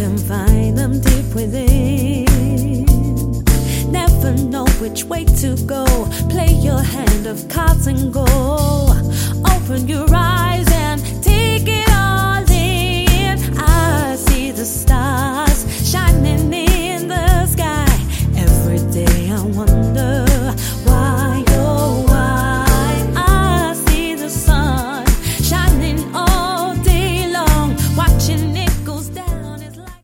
can find them deep within. Never know which way to go. Play your hand of cards and go. Open your eyes and take it all in. I see the stars.